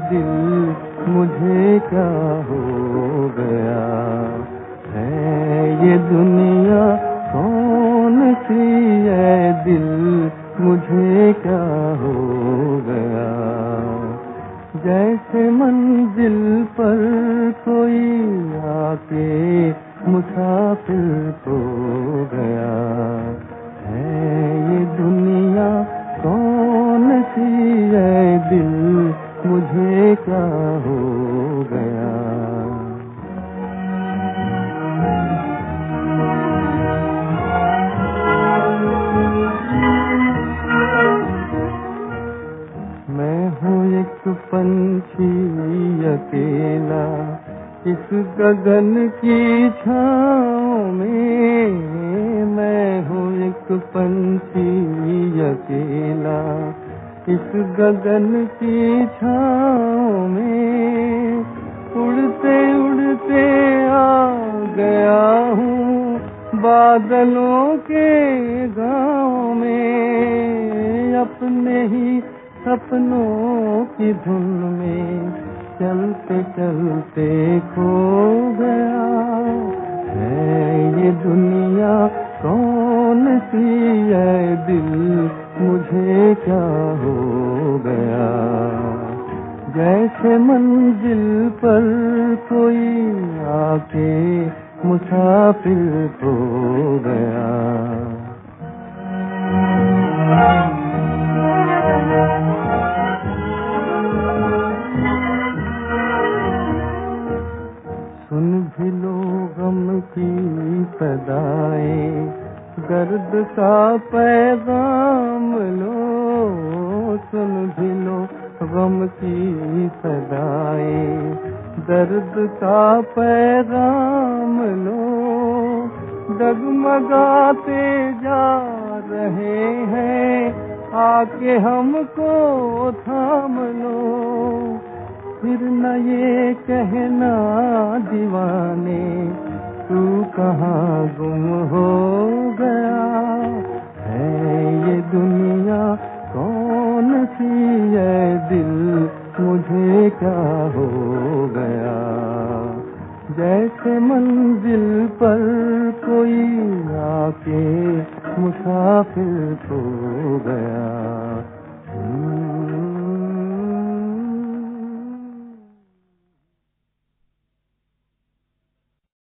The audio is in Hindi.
दिल मुझे क्या हो गया है ये दुनिया कौन सी है दिल मुझे क्या हो गया जैसे मंजिल पर कोई आके मुसाफिर हो गया है ये दुनिया कौन सी है दिल मुझे क्या हो गया मैं हूँ एक पंछी अकेला इस गगन की छाँव में मैं हूँ एक पंछी अकेला इस गगन की छाँव में उड़ते उड़ते आ गया हूँ बादलों के गाँव में अपने ही सपनों की धुन में चलते चलते खो गया है ये दुनिया कौन सी है दिल मुझे क्या हो गया जैसे मंजिल पर कोई आके मुसाफिर हो गया सुन भी लो गम की सदाएं दर्द का पैगाम लो सुन भी लो गम की सदाएं दर्द का पैगाम लो डगमगाते जा रहे हैं आके हमको थाम लो फिर न ये कहना दीवाने तू कहाँ गुम हो गया है ये दुनिया कौन सी है दिल मुझे क्या हो गया जैसे मंजिल पर कोई आके मुसाफिर हो गया